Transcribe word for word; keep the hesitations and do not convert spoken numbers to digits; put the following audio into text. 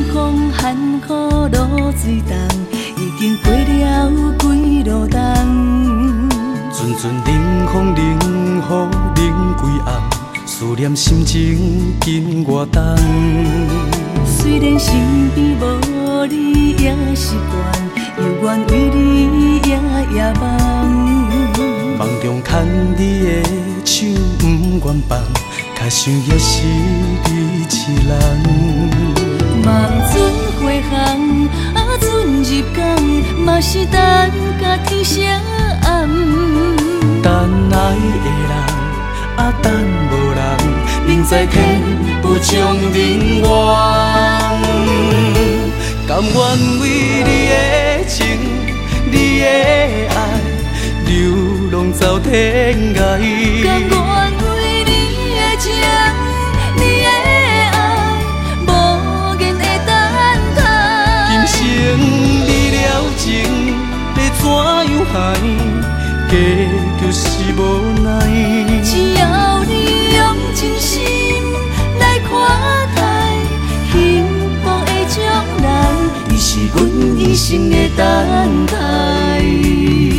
风寒苦露水重，已经过了几路冬。 阵阵冷风冷雨冷几暗，思念心情紧越重。 虽然身边无你也习惯，又愿为你夜夜梦。 梦中牵你的手不愿放，较想也是你一人。 梦准花红，啊准入港，嘛是等甲天色暗。 等爱的人，啊等无人，明知天不将人怨。甘愿为你的情，你的爱，流浪走天涯。 甘愿为你的情，你的爱，无言的等待。 今生离了情，要怎样还？结局是无奈。 只要你用真心来看待，幸福的将来，伊是阮一生的等待。